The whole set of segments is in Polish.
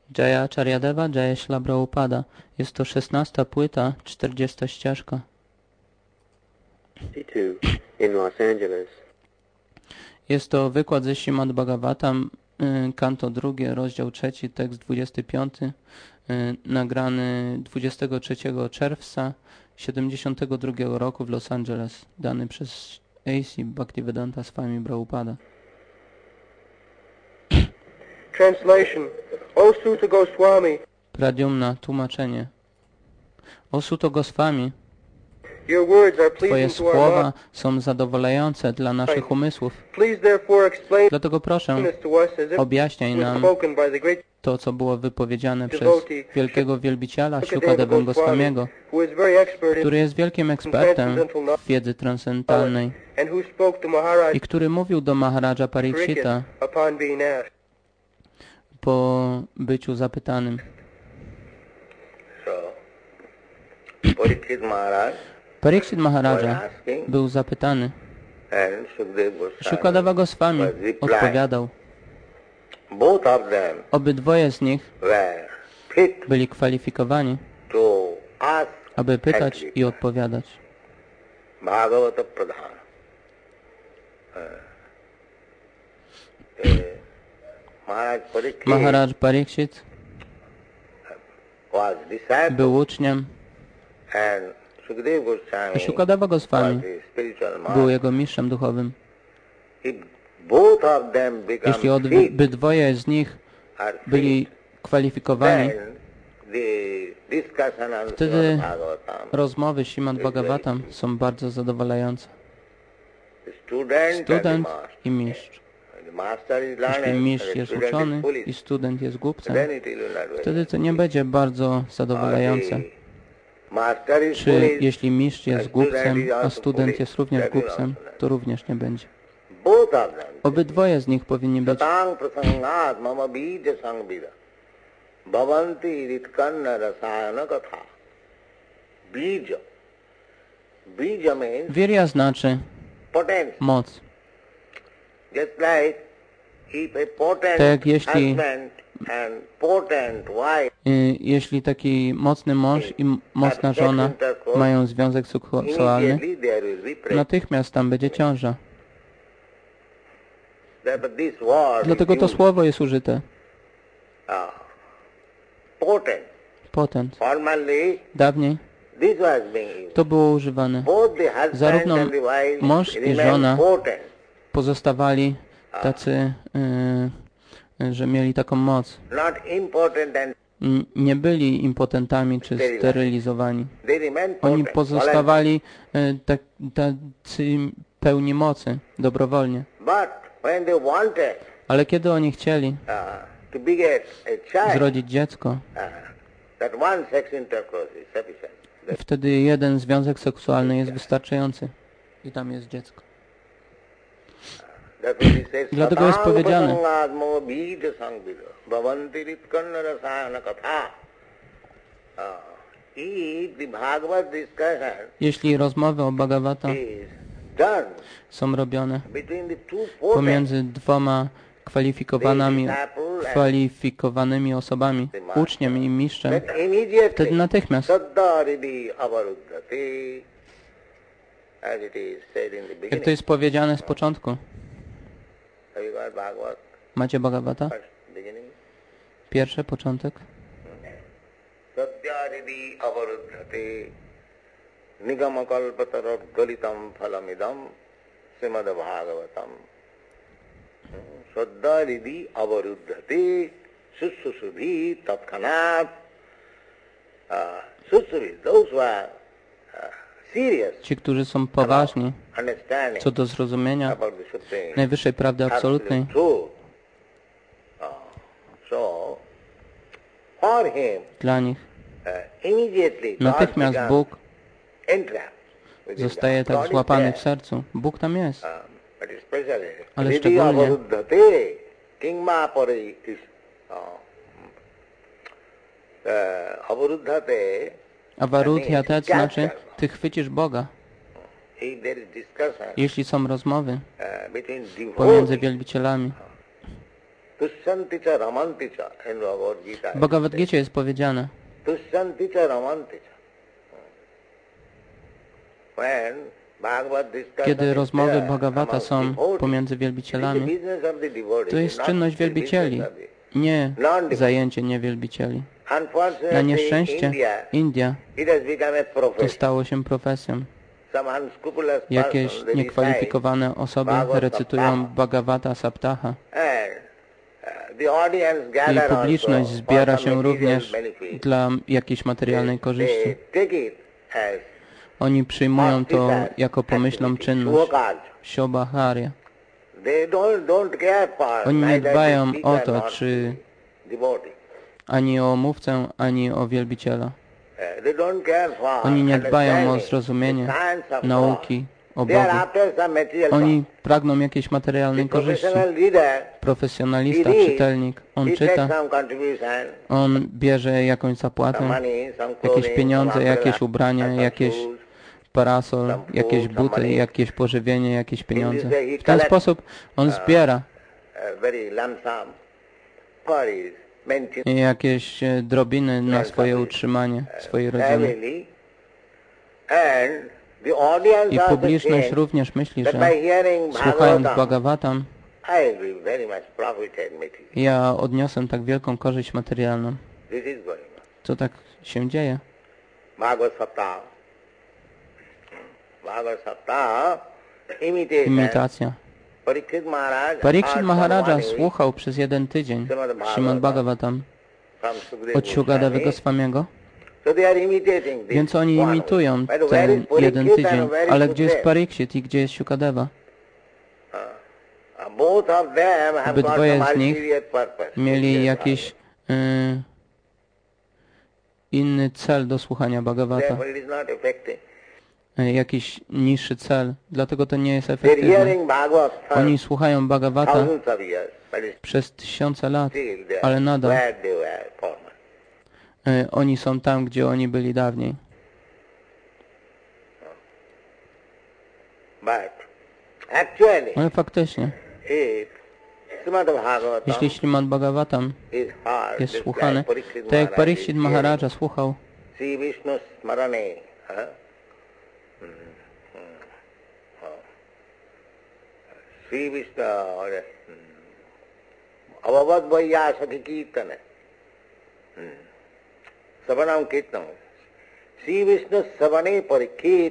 Jaya Charyadeva, Jaya Śrīla Prabhupada. Jest to 16. płyta, 40. ścieżka. In Los Angeles. Jest to wykład ze Śrīmad Bhagavatam, kanto 2, rozdział 3, tekst 25, nagrany 23 czerwca 72 roku w Los Angeles, dany przez A.C. Bhaktivedanta Swami Prabhupada. Translation. O Suta Goswami, Pradyumna, tłumaczenie. O Suto Goswami, your words are Twoje pleasing to our słowa mind. są zadowalające dla naszych umysłów. Please therefore explain Dlatego proszę, this to us as if objaśniaj it was nam spoken by the great to, co było wypowiedziane przez wielkiego wielbiciela Śukadevę Goswamiego, who is very expert który in jest wielkim ekspertem w wiedzy transcendentalnej and who spoke to Maharaj i który mówił do Maharaja Parikshita upon being asked. po byciu zapytanym. So, Parikshit Maharaj Parikshit Maharaja był zapytany. and Sukadeva Goswami Śukadeva Goswami was replying. odpowiadał. Both of them Obydwoje z nich were fit byli kwalifikowani, to ask aby pytać actually. i odpowiadać. Bhagavata Pradhana. Maharaj Parikshit Maharaj Parikshit was disciple był uczniem, and Sukadeva a Goswami Śukadeva Goswami was his spiritual był master. jego mistrzem duchowym. If both of them become Jeśli fit, obydwoje z nich are fit, byli kwalifikowani, then the discussion on wtedy Srimad Bhagavatam, rozmowy Śrīmad Bhagavatam są bardzo zadowalające. the student and the Student master. i mistrz. The master is Jeśli learning, mistrz and the jest student uczony is foolish, i student jest głupcem, then it will not be. wtedy to nie będzie bardzo Or zadowalające. the master is Czy foolish, jeśli mistrz jest and student głupcem, is a also student foolish, jest również that will głupcem, also not. to również nie będzie. Both of them. Obydwoje z nich powinni być Satang prasangat mama bija sangbira. Bhavanti ritkanna rasayana katha. Bija. Bija means Wirya znaczy potential. moc. Just like if a potent Tak, jeśli- husband and potent wife Jeśli taki mocny mąż i mocna żona mają związek seksualny, immediately there will be pregnancy. natychmiast tam będzie ciąża. But this word Dlatego is to used, słowo jest użyte. potent. Potent. Formerly Dawniej this was being used. to było używane. Both the husband Zarówno and the wife mąż i remain żona potent. Pozostawali tacy, że mieli taką moc. Not impotent and Nie byli impotentami czy sterylizowani. they remain Oni potent. pozostawali tacy pełni mocy, dobrowolnie. But when they wanted Ale kiedy oni chcieli to beget a child, zrodzić dziecko, that one sex intercourse is sufficient. wtedy jeden związek seksualny jest wystarczający. I tam jest dziecko. That's what he says. Dlatego jest powiedziane. Satangatmo bija sangbira. Bhavanti ritkanna rasayana katha. If the Bhagavad discussion Jeśli rozmowy o Bhagavata is done są robione between the two potent, pomiędzy dwoma kwalifikowanymi osobami, uczniem i mistrzem, then immediately wtedy natychmiast, saddharidi avaruddhati, as it is said in the jak to beginning. jest powiedziane z początku. Have you got Bhagavad Macie Bhagavata? first beginning? Pierwszy początek. Saddharidi avaruddhati, nigamakalpatarad galitam phalamidam, srimad bhagavatam. Saddharidi avaruddhati, sussusubhi tatkhanat. Sussubi, those who are serious Ci, którzy są poważni understanding co do zrozumienia about the supreme najwyższej prawdy absolutnej, absolute truth. So, for him, dla nich immediately God natychmiast began Bóg entrapped within zostaje God. tak God is złapany there. w sercu. Bóg tam jest. But especially, Ale Ridi szczególnie- avaruddhate, kingma pari is avaruddhate, Avarudhya to znaczy, ty chwycisz Boga. if there is discussion Jeśli są rozmowy between pomiędzy devotees, wielbicielami, Tushyanti cha ramanti cha in Bhagavad Gita. W Bhagavad Gita jest powiedziane, Tushyanti cha ramanti cha. When Bhagavad discussion kiedy is rozmowy there Bhagavata among są devotees, pomiędzy it is the wielbicielami, business of the devotees, to jest not czynność the wielbicieli, business of the nie non-devotees. zajęcie niewielbicieli. Na Unfortunately, nieszczęście India, it has become a to profession. stało się profesją. Some unscrupulous Jakieś person, they niekwalifikowane osoby Bhagavad recytują Saptaha. Bhagavata Saptaha And the audience i gather publiczność also zbiera for some się material również benefit. dla jakiejś materialnej korzyści. They take it as Oni przyjmują to auspicious jako pomyślną activity, czynność, shubhakarya. Shobhakarya. They don't care for Oni nie neither dbają the o speaker to, nor czy the devotee. ani o mówcę, ani o wielbiciela. They don't care for Oni nie dbają o understanding zrozumienie the science of nauki o God. They are Bogu. after some material Oni power. pragną jakiejś materialnej The korzyści. professional leader, Profesjonalista, he reads, czytelnik, on he czyta, takes some contribution, on bierze jakąś zapłatę, some money, some jakieś clothing, pieniądze, some jakieś umbrella, ubrania, some jakieś shoes. parasol, some food, jakieś some buty, money. jakieś pożywienie, jakieś pieniądze. way he W ten collects, sposób on zbiera Very lump sum for his maintenance. jakieś drobiny na swoje utrzymanie swojej rodziny. Family. And the audience I also publiczność thinks również myśli, that że by hearing słuchając Bhagavatam, Bhagavatam, I will very much profited material. ja odniosę tak wielką korzyść materialną. This is going on. Co tak się dzieje? Bhagavad Saptaha. Bhagavad Saptaha, imitation. Imitacja. Parikshit Maharaj Parikshit heard Maharaja for 1 week słuchał przez jeden tydzień Śrimad Srimad Bhagavatam from Sukadeva od Shukadevego Goswami. Swamiego, So they are imitating this więc oni 1 week. imitują But where ten is Parikshit jeden and tydzień. where is Ale gdzie jest Sukadeva? Parikshit i gdzie jest Shukadeva? Both of them have got Obydwoje some z nich ulterior purpose. mieli jakiś inny cel do słuchania Bhagavata, Therefore it is not effective. jakiś niższy cel, dlatego to nie jest They're efektywne. hearing Bhagavad for Oni słuchają Bhagavata thousands of years, but it's przez tysiące lat, still there, ale nadal where they were former. oni są tam, gdzie oni byli dawniej. But actually, Ale faktycznie, if Srimad Bhagavatam jeśli Śrimad Bhagavatam is heard, jest just słuchany, like Parikshit tak jak Maharaj Parikshit is Maharaja słuchał Sri Vishnu Smarane, Sri Vishnu, Avavad Vaiyasaki Kirtana, Savanam Kirtana, Sri Vishnu Savane Parikshit,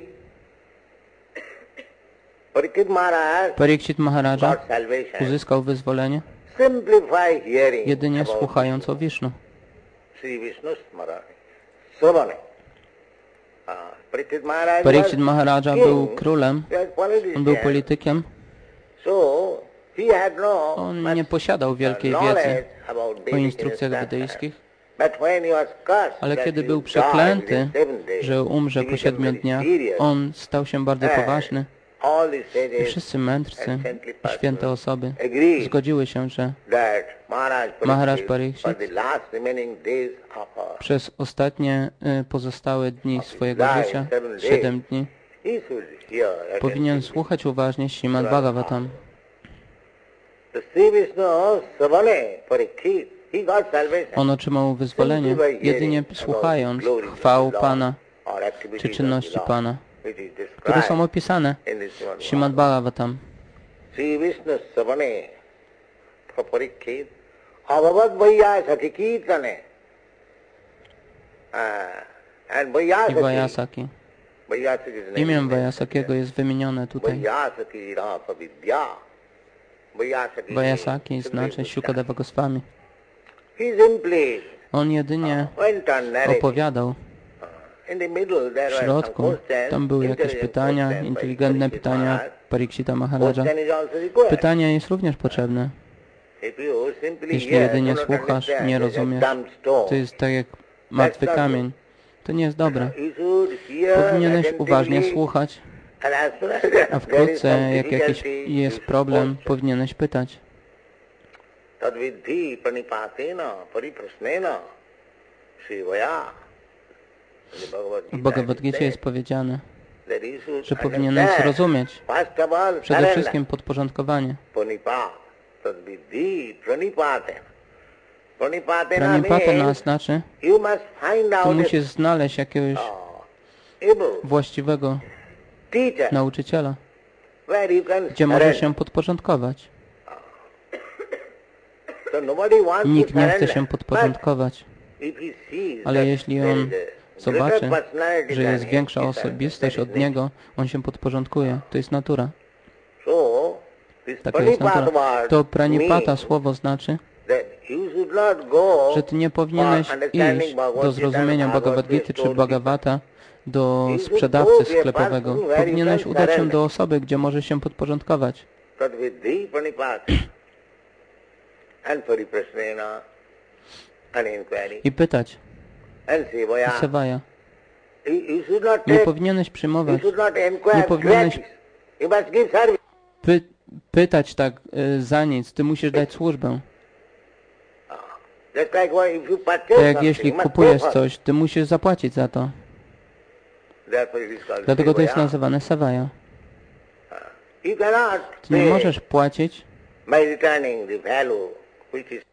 Parikshit Maharaj Parikshit Maharaja got salvation, uzyskał wyzwolenie simplify hearing jedynie about słuchając o Wisznu. Sri Vishnu Smarane, Savane. Parikshit Maharaj Parikshit was Maharaja king, był królem, he was politician. on był politykiem, So he had no on much, nie posiadał wielkiej knowledge wiedzy about o Vedic instrukcjach instruction. wedyjskich, But when he was cursed ale that kiedy he był would przeklęty, die within 7 days, że umrze he po became 7 very dniach, serious. on stał się bardzo And poważny. all the I sages wszyscy mędrcy and saintly i persons święte osoby agreed zgodziły się, że that Maharaj Parikshit for the last remaining days of przez ostatnie pozostałe dni swojego life, życia, 7 days, 7 dni, he should hear powinien attentively. słuchać uważnie Śrimad Bhagavatam. The Sri Vishnu Savane Parikshit, he got salvation. On otrzymał wyzwolenie Simply by jedynie hearing słuchając about the glories of chwał the Lord Pana or activities czy of czynności the Lord, Pana, which is described które są opisane in the Srimad w Śrimad Bhagavatam. Bhagavatam. Sri Vishnu Savane Parikshit Avavad Vaiyasaki Kirtane. And I Vaiyasaki, Vajasaki. Vaiyasaki is the name Imię of the Vajasakiego jest wymienione tutaj. Vaiyasaki Rasa Vidya. Vaiyasaki Vajasaki is znaczy Shukadeva Goswami. he simply On jedynie went on narrating. opowiadał. In the middle there W were some środku questions, tam były jakieś intelligent pytania, questions by inteligentne Parikshit pytania Maharaj. Parikshita Maharaja. Question is also required. Pytanie jest również potrzebne. If you simply Jeśli hear, jedynie do not słuchasz, understand, nie it's a rozumiesz, dumb stone. to jest tak jak martwy kamień. To nie jest dobre. You should hear Powinieneś uważnie attentively, słuchać, and as soon as a there is wkrótce some jak jakiś difficulty, jest you problem, should powinieneś pytać. Tadvidhi pranipatena pariprasnena shivaya. W Bhagavad Gita jest powiedziane, that you should że powinieneś understand, zrozumieć first of all, przede surrender. wszystkim podporządkowanie. Panipa, tadvidhi pranipatena. Pranipatena Pranipatena means znaczy, you must find ty out musisz znaleźć jakiegoś able właściwego teacher nauczyciela, where you can gdzie możesz surrender. się podporządkować. So nobody wants Nikt to nie chce surrender. się podporządkować, But if he sees ale that jeśli there on is a zobaczy, greater personality że than jest him, większa he surrenders. osobistość That od is niego, on się podporządkuje. To jest natura. So, this Taka jest pranipata natura. word To pranipata means słowo znaczy, that you should not go że ty nie powinieneś for understanding iść Bhagavad do Gita zrozumienia and Bhagavad Bhagavad Gita czy Gita Bhagavata do You should sprzedawcy go to a sklepowego. person where you Powinieneś can udać się surrender. do osoby, gdzie możesz się podporządkować. tadvidhi pranipata and pariprasnena and inquiry I pytać. and sevaya. I sewaja. You should not Nie take, powinieneś you przyjmować. should not inquire Nie powinieneś gratis. You must give service. Pytać tak za nic. Ty musisz dać służbę. Just like if you purchase Tak jak something, jeśli you must kupujesz pay for it. coś, ty musisz zapłacić za to. Therefore it is called Dlatego to jest sevaya. nazywane sewaja. You cannot Ty nie pay możesz płacić by returning the value which is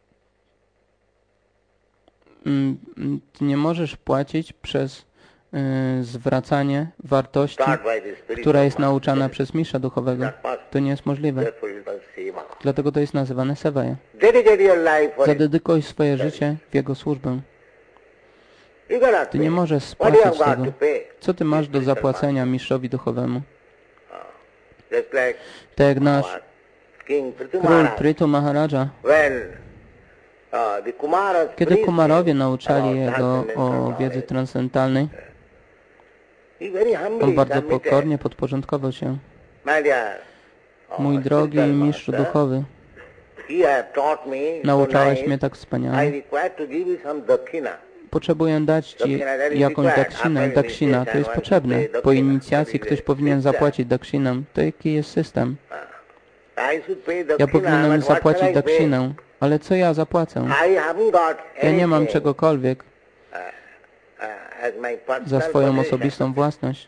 ty nie możesz płacić przez zwracanie wartości, taught by the Spirit która of jest man. nauczana przez mistrza duchowego. To nie jest możliwe. Therefore it is called seva. Dlatego to jest nazywane sewaja. Dedicate your life for it. Zadedykuj swoje życie w jego służbę. You cannot Ty pay. nie możesz What do you spłacić have got tego. to pay? Co ty masz do zapłacenia mistrzowi duchowemu? Just like Tak jak nasz our King Prithu król Maharaj. Prithu Maharaja, When the Kumaras kiedy preached Kumarowie him nauczali about jego transcendental o knowledge, wiedzy transcendentalnej, he very humbly on bardzo submitted. pokornie podporządkował się. My dear, Mój drogi mistrzu duchowy, you have taught me so nauczałeś nice. mnie tak I wspaniale. require to give you some dakshina. Potrzebuję dać Ci jakąś daksinę. Daksina to jest potrzebne. Po inicjacji ktoś powinien zapłacić daksinę. To jaki jest system? I should pay Ja dakshina, powinienem but what shall zapłacić I pay? daksinę. Ale co ja zapłacę? I haven't got Ja nie mam anything, czegokolwiek as my personal za swoją possession. osobistą własność.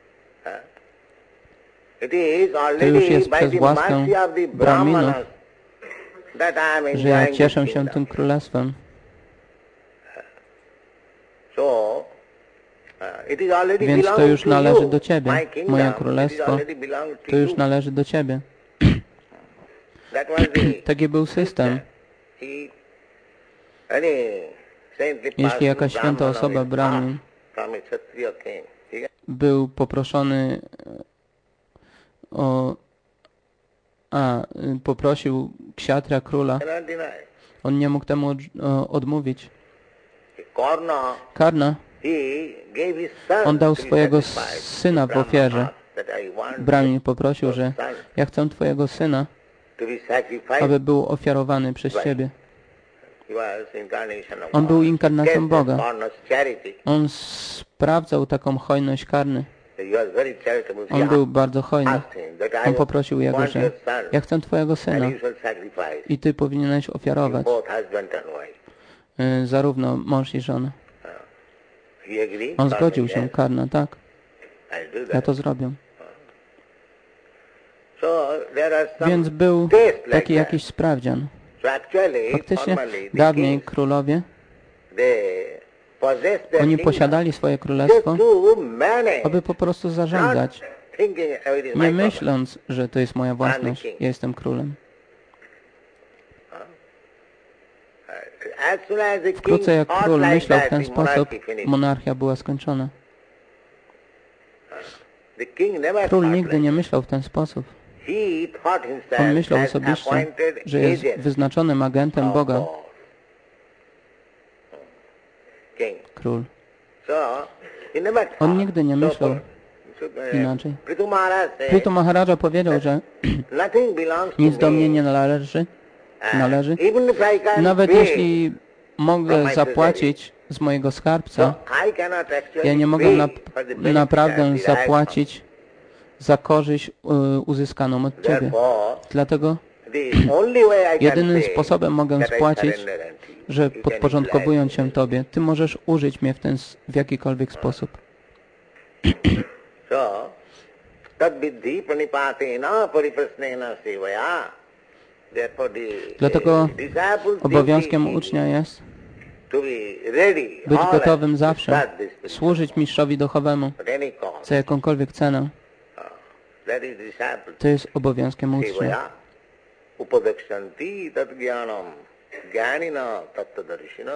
It is To already już jest by przez the łaskę mercy of the Brahminów, Brahmanas that I am że ja enjoying cieszę this się kingdom. tym królestwem. So, it is already Więc to belongs już to należy you. do Ciebie. My kingdom, Moje it is królestwo already belongs to to już you. należy do Ciebie. That was the Taki był system. he, any saintly Jeśli person, jakaś święta Brahmana osoba, is Brahmin, asked from a Kshatriya king. He był poproszony poprosił ksiatra króla, cannot deny. on nie mógł temu odmówić. Karna, Karna, he gave his son on dał to be swojego sacrificed. syna w Brahma ofierze. asked that I want Brahmin poprosił, your że son ja chcę twojego syna, to be sacrificed. aby był ofiarowany przez Ciebie. He was incarnation of On był God. inkarnacją Yes, Boga. Karna's charity. On sprawdzał taką hojność Karny. He was very charitable. He On był bardzo hojny. asked him that I On poprosił jego, want że your son ja chcę twojego syna and you shall sacrifice. i ty powinieneś ofiarować, Both husband and wife. zarówno mąż i żonę. He agreed. On Karna zgodził said, się, Karna, tak, I'll do ja that. to zrobię. So there are some Więc był tests like taki that. jakiś sprawdzian. So actually, Faktycznie formerly, the dawniej kings, królowie, they possessed their oni kingdom posiadali swoje just królestwo, to manage, aby po prostu zarządzać, not thinking it is nie my myśląc, że to jest moja własność, ja jestem królem. problem. As soon as the king Wkrótce jak thought król like myślał w that, ten the sposób, monarchy finished. monarchia była skończona. The king never Król thought nigdy like nie myślał w ten sposób. He thought himself On myślał as osobiście, appointed że jest agent wyznaczonym agentem of Boga, God. King. król. So, he never thought. On nigdy nie myślał inaczej. Prithu Maharaj said, Prithu Maharaja powiedział, że nothing belongs nic to do me. mnie nie należy, należy. Even if I can Nawet pay, jeśli mogę zapłacić z mojego skarbca, so I cannot actually ja nie mogę pay for the benefit naprawdę I derive from. zapłacić za korzyść uzyskaną od Ciebie. Therefore, Dlatego the only way I can jedynym pay sposobem mogę that I spłacić, surrender unto you. że You can podporządkowując utilize się Tobie, Ty możesz użyć mnie w jakikolwiek sposób. So, tadviddhi pranipatena pariprasnena sevaya. Therefore Dlatego disciples obowiązkiem duty ucznia jest to be ready, być always gotowym to zawsze, serve this spiritual służyć mistrzowi duchowemu at any cost. za jakąkolwiek cenę. That is disciple. To jest obowiązkiem ucznia. Sevaya upadakshanti tad jnanam jnanina tattvadarshina.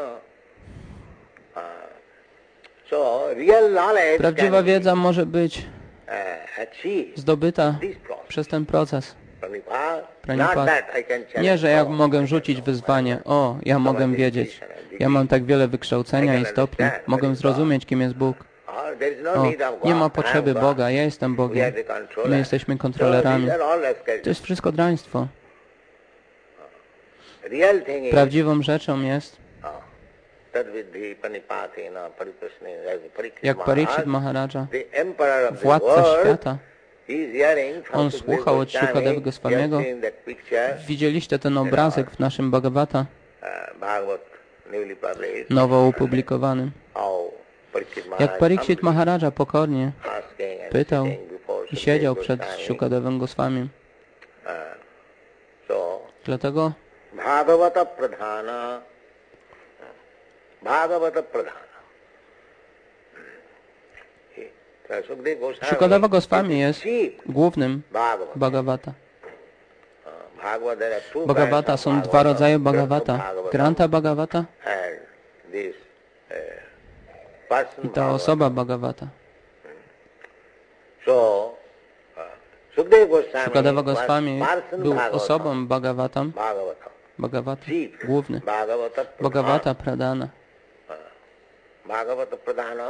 So real knowledge Prawdziwa can wiedza może być be achieved zdobyta this process. przez ten proces. Pranipad. Pranipad. Not that I can challenge Nie, że ja God. mogę rzucić wyzwanie. O, ja mogę wiedzieć. Ja mam tak wiele wykształcenia i stopni. Mogę zrozumieć, kim jest Bóg. There is no O, need of God. nie ma I am potrzeby God. Boga. Ja jestem We Bogiem. are the controller. My jesteśmy So kontrolerami. these are all escapism. To jest wszystko draństwo. Real thing is Prawdziwą rzeczą jest, that with the Panipatina, Pariprasna, jak Parikshit Maharaja, the emperor of the władca world, świata, he is hearing from on Sukadeva słuchał od Goswami. Sukadevy You Goswamiego. have seen that picture, Widzieliście ten obrazek w naszym Bhagavata, Bhagavad, newly published, nowo opublikowany. how Parikshit Jak Maharaj Parikshit Maharaja pokornie asking and pytał sitting before i siedział Sukadeva przed Goswami. Sukadevem Goswami. So, Dlatego Bhagavata Pradhana, Bhagavata Pradhana. Sukadeva Goswami Sukadeva Goswami jest chief głównym Bhagavata. Bhagavata. Bhagavata, there are two Bhagavata kinds są of dwa rodzaje Bhagavata. Bhagavata. Granta Bhagavata And this person i ta Bhagavata. osoba Bhagavata. So, Sukadeva Goswami Sukadeva was Goswami person był Bhagavata. osobą Bhagavatam, Bhagavata. Bhagavata, Chief. główny. Bhagavata Pradhana. Bhagavata Pradana. Bhagavata Pradhana.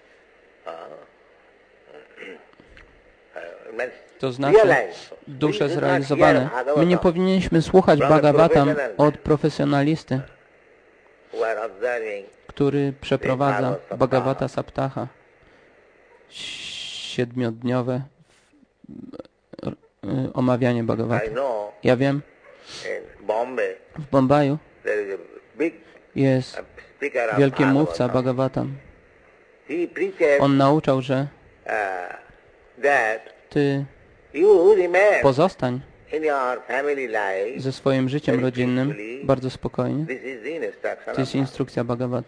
Means To znaczy realize. dusze We should not zrealizowane. hear Bhagavata My nie powinniśmy słuchać Bhagavatam od profesjonalisty, who are observing który przeprowadza Bhagavata Saptaha, 7-dniowe omawianie I Bhagavata. know Ja wiem, in Bombay w Bombaju there is a big jest speaker of wielki mówca Bhagavatam. Bhagavatam. He preaches On nauczał, że that ty you remain pozostań in your family life. ze swoim życiem rodzinnym bardzo spokojnie. This is the instruction To jest of instrukcja Bhagavata.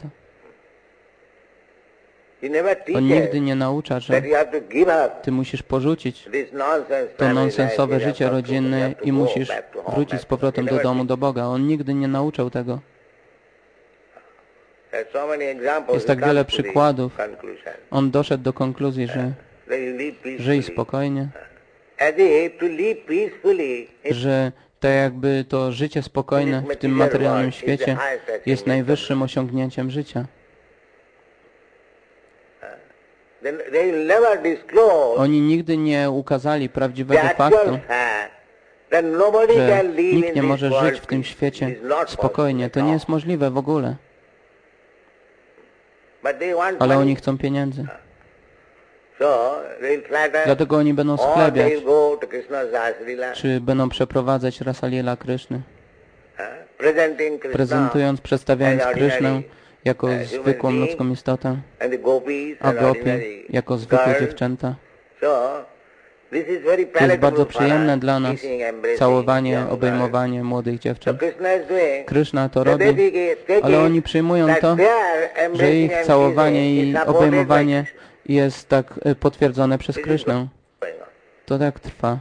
He never On nigdy teaches nie naucza, że that you have to give up ty musisz porzucić this nonsense to family nonsensowe life. You życie have to rodzinne go i musisz back to home, wrócić back z to powrotem home. do He domu, never do Boga. On nigdy nie nauczał tego. teaches. There are so many examples. Jest tak We come wiele to the przykładów. conclusion. On doszedł do konkluzji, że That you live żyj peacefully. spokojnie, As if to live peacefully in że tak jakby to życie spokojne w tym materialnym świecie jest najwyższym osiągnięciem życia. then they will never disclose Oni nigdy nie ukazali prawdziwego the faktu, actual fact that nobody że can live nikt in nie this może world żyć w tym peace. świecie It is not spokojnie. To possible nie at jest all. możliwe w ogóle. But they want Ale money. oni chcą pieniędzy. So they'll flatter, Dlatego oni będą or schlebiać, they'll go to Krishna's Asrila, czy będą przeprowadzać Rasalila Kryszny, presenting Krishna prezentując, przedstawiając as Kryšnę ordinary, jako human zwykłą being, ludzką istotę, and the gopis a as gopi ordinary jako zwykłe girls. dziewczęta. So this is very To jest palatable bardzo for przyjemne us, dla nas, kissing, embracing całowanie, young girls. obejmowanie młodych So dziewcząt. Krishna is doing, Kryszna to that robi, they take ale it oni przyjmują that to, their że embracing ich and całowanie kissing i is supported by obejmowanie Krishna. jest tak potwierdzone przez This is Kryšnę. going on. To tak trwa.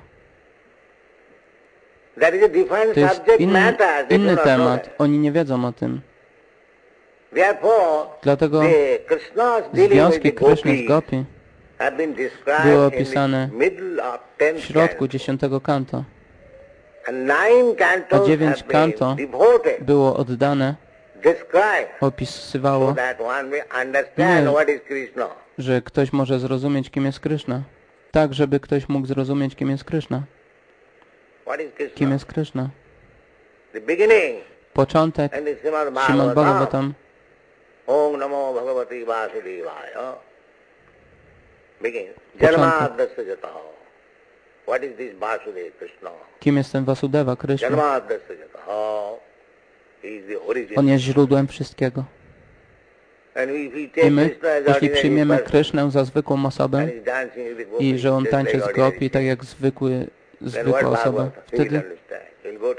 That is a different To jest subject matter. They do inny not know temat. that. Oni nie wiedzą o tym. Therefore, Dlatego the Krishna's dealing with związki the Kryszny z gopis gopi have been described były in opisane the middle of w 10th środku canto. 10 kanto, And 9 cantos a 9 have kanto been devoted, było oddane, described, so opisywało, that one may understand Nie. what is Krishna. że ktoś może zrozumieć, kim jest Kryszna. Tak, żeby ktoś mógł zrozumieć, kim jest Kryszna. What is Kim Krishna? jest Kryszna? The beginning Początek and the Srimad Śrimad Bhagavatam. Bhagavatam. Om Namo Bhagavati Vasudevaya. Begin. Początek. Janmadasya Jataha. What is this Vasudev Krishna? Kim jest ten Vasudeva, Kryszna? Janmadasya Jataha. He is the origin. On jest źródłem wszystkiego. And if we I take my, Krishna as jeśli ordinary przyjmiemy person, Kryšnę za zwykłą osobę and he's dancing with the gopis, i że on just tańczy like z ordinary gopi tak jak then what zwykła osoba, Bhagavata? He will wtedy understand. He'll go to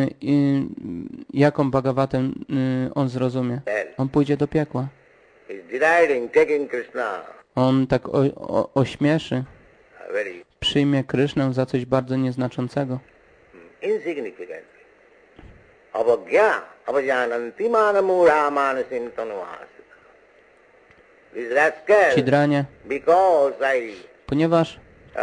jaką Bhagavatem on zrozumie? hell. On pójdzie do piekła. He's deriding, taking Krishna On tak ośmieszy, very przyjmie Krysznę za coś bardzo nieznaczącego. insignificant. Avagya, avajananti manamura manasim tanuas. This rascal, Cidranie, because I ponieważ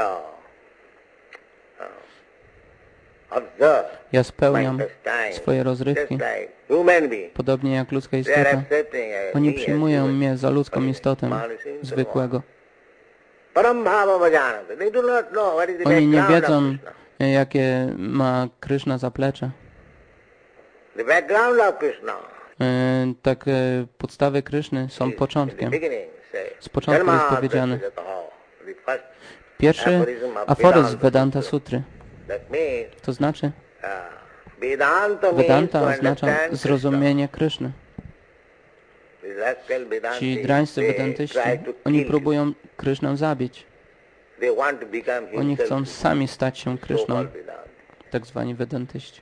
observe ja my spełniam pastime, swoje just rozrywki, like human being. podobnie jak ludzka They are istota, accepting oni me as przyjmują human. mnie za ludzką istotę zwykłego. Param bhava vajananti. They do not know what is the Oni nie background of wiedzą, Krishna. jakie ma Kryszna zaplecze. The background of Krishna Tak, podstawy Kryszny są is in the początkiem. beginning, say, Z początku jest Dharma powiedziane. Prasajataha. The first Pierwszy aphorism of aforyzm Vedanta Sutry. That means To znaczy, Vedanta means Vedanta to oznacza understand zrozumienie Kryszny. Krishna. The rascal Vedantis, Ci drańscy they Vedantyści, try to oni kill próbują Kryšnę zabić. Krishna. They want to become Oni chcą himself, sami stać się Kryszną, so-called Vedanti. tak zwani Vedantyści.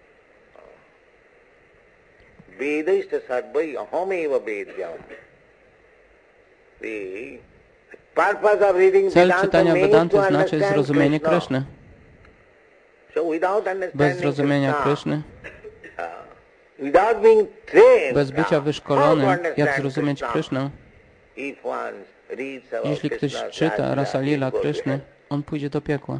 Vedista sarvai ahomeva vedyam. The purpose of reading Cel Vedanta czytania means Vedanty to znaczy understand zrozumienie Krishna. Kryszny. So without Bez understanding zrozumienia Krishna, Kryszny, without being trained, bez bycia how to wyszkolonym, jak understand zrozumieć Krishna, Krysznę, if one reads about jeśli ktoś Krishna's czyta Rasa Rasa Lila he'll go to Kryszny, hell. on pójdzie do piekła.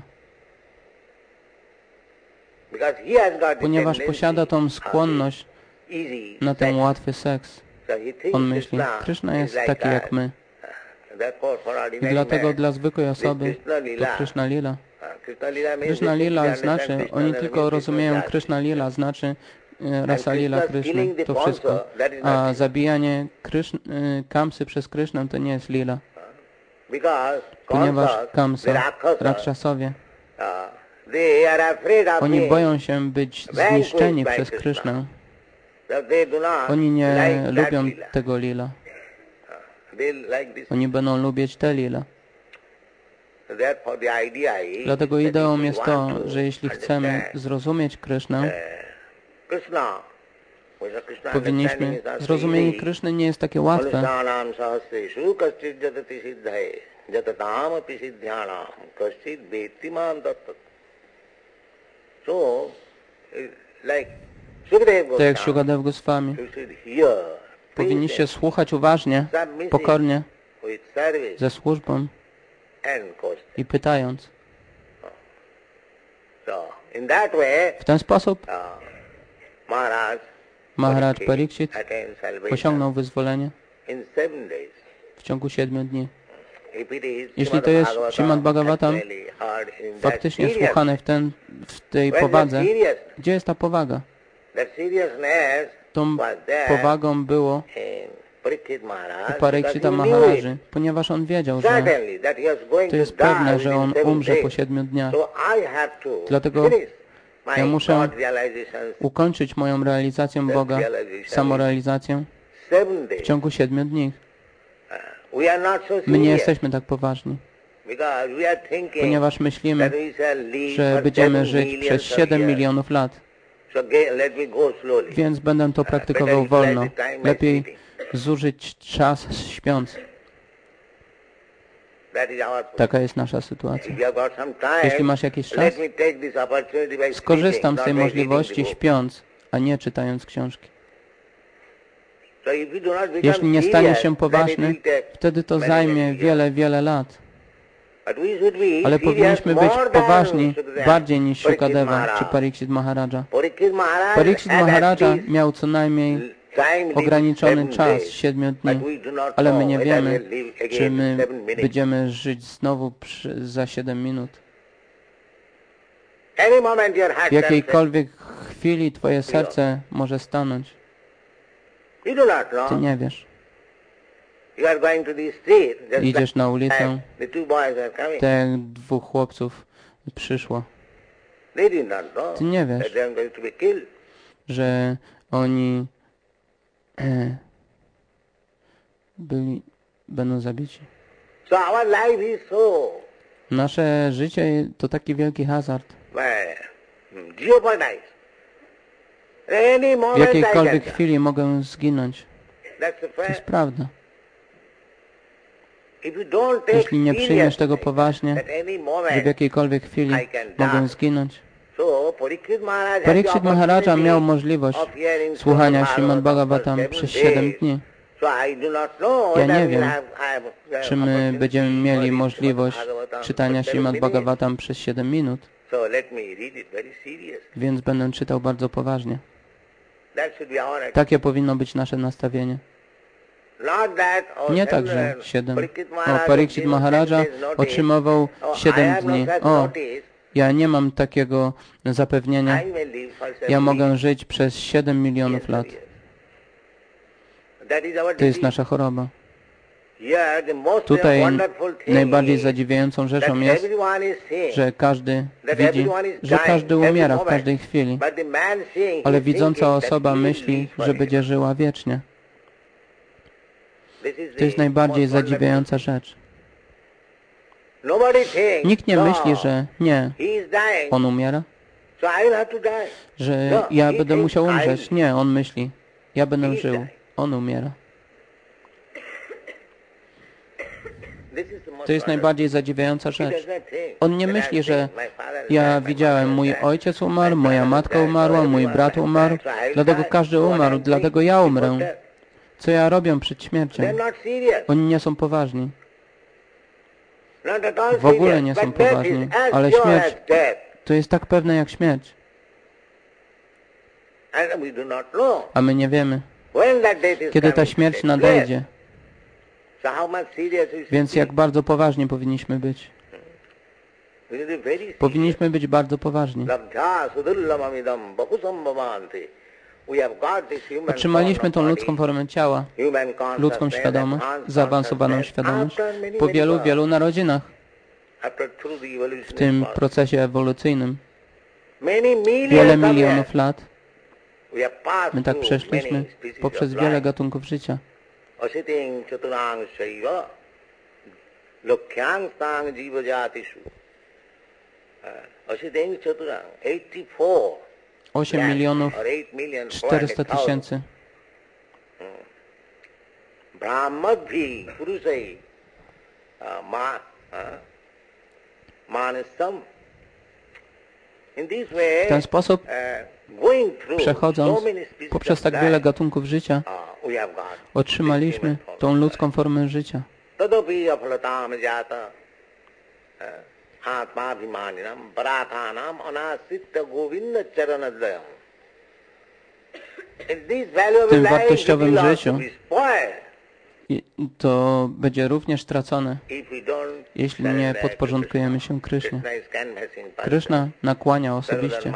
Because he has got the Ponieważ tendency posiada tą of skłonność easy na ten sex. łatwy seks. So he thinks On myśli, Krishna Kryszna is jest like taki us. jak my. Therefore, for I ordinary dlatego man, dla zwykłej osoby Krishna to Lila. Kryszna Lila. Krishna Lila means Kryszna they Lila simply znaczy, understand oni Krishna tylko means rozumieją Krishna Kryszna Lila, znaczy Rasa Lila Krishna's Kryszny, killing the to wszystko. Kamsa, that is A nothing. zabijanie Kamsy przez Krysznę to nie jest Lila. Because Ponieważ Kamsas, the Kamsa, Rakshasas, Rakshasowie, they are afraid of oni being boją się być zniszczeni przez Krysznę. So they do not Oni nie like that lubią Lila. tego Lila. They like this. Oni będą lubić te Lila. Therefore the idea is Dlatego that ideą if we jest want to, to że jeśli chcemy understand, zrozumieć Krysznę, Krishna, without Krishna powinniśmy... understanding is not so Zrozumienie easy. Kryszny nie jest takie łatwe. Anusanam sahasreshu kaschid jatati siddhaye jatatam api siddhyanam kaschid veti mam tattat. So, like Sukadeva Tak jak Goswami, Shukadev Goswami. you should hear, Powinniście słuchać uważnie, submissive pokornie, with service ze służbą and question. i pytając. So, in that way, W ten sposób Maharaj Maharaj Parikshit Parikshit attained salvation osiągnął wyzwolenie in 7 days. w ciągu 7 dni. If it is Jeśli to jest Śrimad Bhagavatam, actually heard in that faktycznie serious- słuchane w tej when powadze, the serious- gdzie jest ta powaga? that seriousness Tą was there powagą było in Parikshit Maharaj u Parikshita because he knew Maharaży, it ponieważ on wiedział, że certainly that he was going to jest to die pewne, że within on 7 umrze po days. 7 dniach. So I have to Dlatego finish my ja muszę God realizations ukończyć moją realizację Boga, samorealizację 7 w days. ciągu 7 dni. We are not so My nie serious jesteśmy tak poważni, because we are thinking ponieważ myślimy, that we shall live że for będziemy 7 żyć millions przez of 7 years. milionów lat, So let me go slowly. więc będę to praktykował wolno. Lepiej zużyć czas śpiąc. That is our position. Taka jest nasza sytuacja. If you have got some time, Jeśli masz jakiś czas, let me take this opportunity by skorzystam z tej speaking, not by możliwości reading the book. śpiąc, a nie czytając książki. So if you do not become Jeśli nie staniesz serious, się then it poważny, will take wtedy to many, zajmie many years. wiele, wiele lat. But we should be Ale serious powinniśmy być more than poważni Sukadeva, bardziej niż Parikshit Shukadeva Maharaj. czy Parikshit Maharaja. Parikshit Maharaj Parikshit had at Maharaja least miał co najmniej time limit ograniczony 7 czas days. 7 But dni, we do not ale know my nie whether wiemy, we'll live again czy my 7 minutes. będziemy żyć znowu za 7 minut. Any moment your heart W jakiejkolwiek chwili twoje serce może stanąć. You do not know. Ty nie wiesz. You are going to the street. Just Idziesz na like ulicę, the two boys are coming. tak jak 2 chłopców przyszło. They did not know Ty nie wiesz. that they are going to be killed. Że oni będą zabici. So our life is so Nasze życie to taki wielki hazard. jeopardized. Any W moment I can jakiejkolwiek die. chwili mogę zginąć. That's the To jest fact. prawda. If you don't take Jeśli nie przyjmiesz tego seriously poważnie, that any że w moment jakiejkolwiek chwili I can mogę die. zginąć. So Parikshit Maharaj had the Parikshit Maharaja opportunity miał możliwość of hearing słuchania Srimad Śrimad Bhagavatam Bhagavatam for przez 7 7 days. dni. So I do not know Ja whether nie we'll wiem, have czy my opportunity będziemy for mieli reading możliwość Srimad Bhagavatam czytania for 7 Śrimad minutes. Bhagavatam przez 7 minut, So let me read it very seriously. więc będę czytał bardzo poważnie. That should be our attitude. Takie powinno być nasze nastawienie. Not that, Nie tak, że 7. Parikshit Parikshit Maharaja otrzymywał 7 dni. Ja nie mam takiego zapewnienia. Ja mogę żyć przez 7 milionów lat. To jest nasza choroba. Tutaj najbardziej zadziwiającą rzeczą jest, że każdy widzi, że każdy umiera w każdej chwili, ale widząca osoba myśli, że będzie żyła wiecznie. To jest najbardziej zadziwiająca rzecz. Nikt nie myśli, że nie, on umiera, że ja będę musiał umrzeć. Nie, on myśli, ja będę żył, on umiera. To jest najbardziej zadziwiająca rzecz. On nie myśli, że ja widziałem, mój ojciec umarł, moja matka umarła, mój brat umarł, dlatego każdy umarł, dlatego ja umrę. Co ja robię przed śmiercią? Oni nie są poważni. W ogóle nie są poważni, ale śmierć to jest tak pewne jak śmierć. A my nie wiemy, kiedy ta śmierć nadejdzie. Więc jak bardzo poważni powinniśmy być? Powinniśmy być bardzo poważni. Otrzymaliśmy tą ludzką formę ciała, ludzką świadomość, zaawansowaną świadomość po wielu, wielu narodzinach w tym procesie ewolucyjnym. Wiele milionów lat my tak przeszliśmy poprzez wiele gatunków życia. Asiting chaturang shaiva lokhyang stang jiva jatishu. Asiting chaturang 8 milionów 400 tysięcy. Brahmadvi purusai manasam. W ten sposób, przechodząc poprzez tak wiele gatunków życia, otrzymaliśmy tą ludzką formę życia. W tym wartościowym życiu to będzie również stracone, jeśli nie podporządkujemy się Krysznie. Kryszna nakłania osobiście.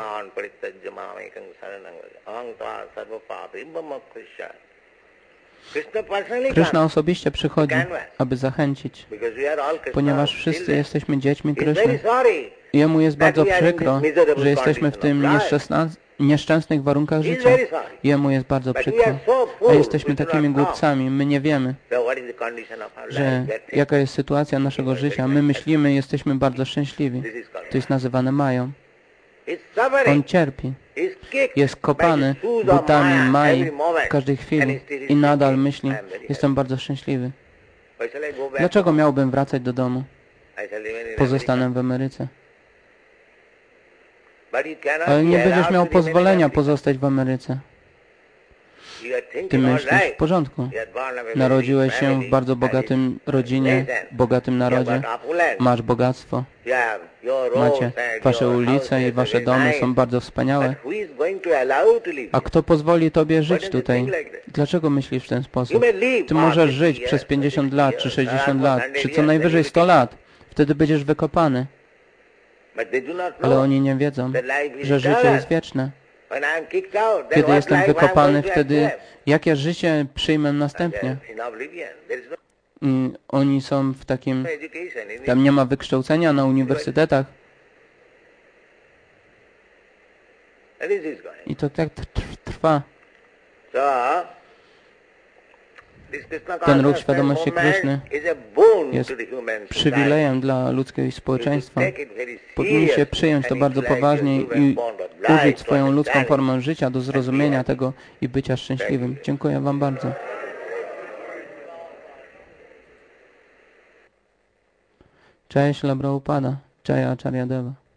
Kryszna osobiście przychodzi, aby zachęcić, ponieważ wszyscy jesteśmy dziećmi Kryszny. Jemu jest bardzo przykro, że jesteśmy w tym nieszczęsnych warunkach życia. Jemu jest bardzo przykro. A jesteśmy takimi głupcami. My nie wiemy, że jaka jest sytuacja naszego życia. My myślimy, jesteśmy bardzo szczęśliwi. To jest nazywane mają. On cierpi. Jest kopany butami Mai w każdej chwili i nadal myśli, jestem bardzo szczęśliwy. Dlaczego miałbym wracać do domu? Pozostanę w Ameryce. Ale nie będziesz miał pozwolenia pozostać w Ameryce. Ty myślisz, w porządku. Narodziłeś się w bardzo bogatym rodzinie, bogatym narodzie. Masz bogactwo. Macie wasze ulice i wasze domy są bardzo wspaniałe. A kto pozwoli tobie żyć tutaj? Dlaczego myślisz w ten sposób? Ty możesz żyć przez 50 lat, czy 60 lat, czy co najwyżej 100 lat. Wtedy będziesz wykopany. Ale oni nie wiedzą, że życie jest wieczne. Kiedy jestem wykopany, wtedy jakie życie przyjmę następnie? Oni są w takim... Tam nie ma wykształcenia na uniwersytetach. I to tak trwa. Ten ruch świadomości Kryszny jest przywilejem dla ludzkiego społeczeństwa. Powinniście przyjąć to bardzo poważnie i użyć swoją ludzką formę życia do zrozumienia tego i bycia szczęśliwym. Dziękuję Wam bardzo. Jai Śrīla Prabhupada, Jai Acharya Deva.